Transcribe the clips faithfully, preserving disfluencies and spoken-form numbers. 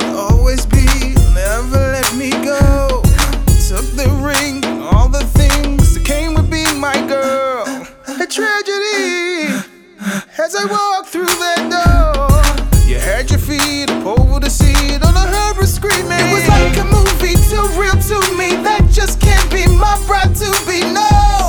always be, never let me go. Took the ring, all the things that came with being my girl. A tragedy as I walked through that door. You had your feet up over the seat on a heard screaming. It was like a movie, too real to me. That just can't be my bride to be. No,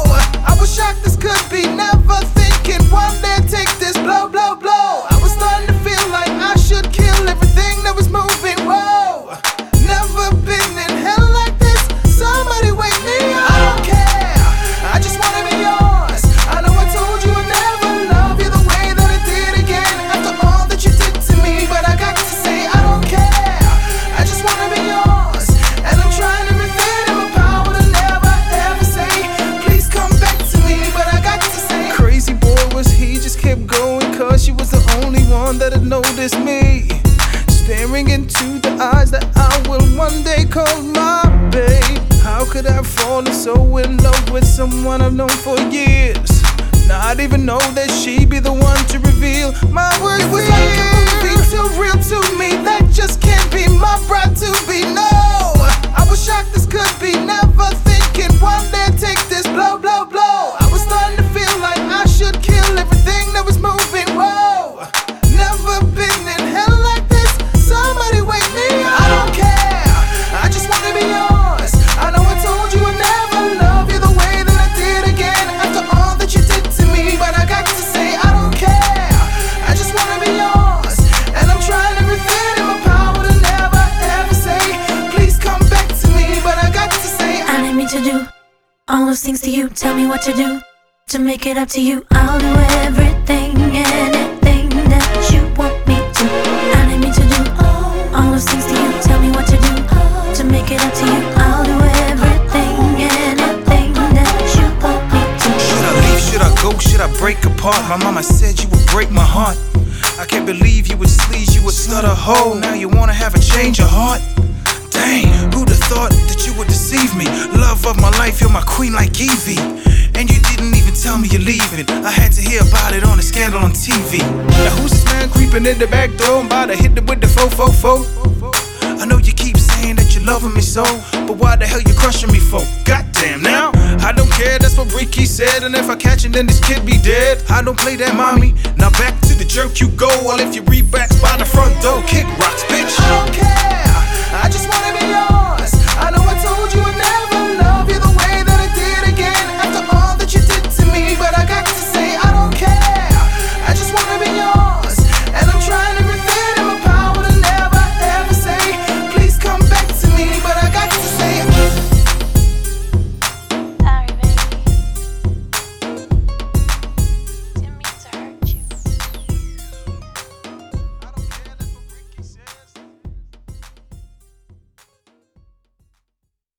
I was shocked this could be. Never thinking one day I'd take this blow, blow, blow. I was starting to feel like I should kill everything that was moving. Whoa, never been in hell like this. Somebody wake me up. I don't care, I just wanna be yours. I know I told you I'd never love you the way that I did again. After all that you did to me, but I got to say I don't care. I just wanna be yours, and I'm trying everything in my power to never ever say please come back to me, but I got to say crazy boy was he, just kept going cause she was the only one that had noticed me. Staring into the eyes that I will one day call my babe. How could I have fallen so in love with someone I've known for years? Not even know that she'd be the one to reveal my words. It was like a movie, too real to me. That just can't be my bride to be. No, I was shocked this could be. Never thinking one day I'd take this blow, blow, blow. I was starting to feel like I should kill everything that was moving. Whoa, never been in hell like this. Somebody wake me up. I don't care, I just wanna be yours. I know I told you I'd never love you the way that I did again. After all that you did to me, but I got to say I don't care. I just wanna be yours, and I'm trying everything in my power to never ever say please come back to me, but I got to say I didn't mean to do all those things to you. Tell me what to do to make it up to you. I'll do everything, anything that you want me to. I didn't mean to do all those things to you. Tell me what to do to make it up to you. I'll do everything, anything that you want me to. Should I leave, should I go, should I break apart? My mama said you would break my heart. I can't believe you would sleaze, you would slut a hoe. Now you wanna have a change of heart? Dang, who'da thought that you would deceive me? Love of my life, you're my queen like Evie. And you didn't even tell me you're leaving. I had to hear about it on a scandal on T V. Now who's this man creeping in the back door? I'm about to hit it with the fo fo fo. I know you keep saying that you're loving me so, but why the hell you crushing me for? Goddamn now, I don't care, that's what Ricky said. And if I catch it, then this kid be dead. I don't play that mommy. Now back to the jerk you go. Well, if you rebacks by the front door, kick right.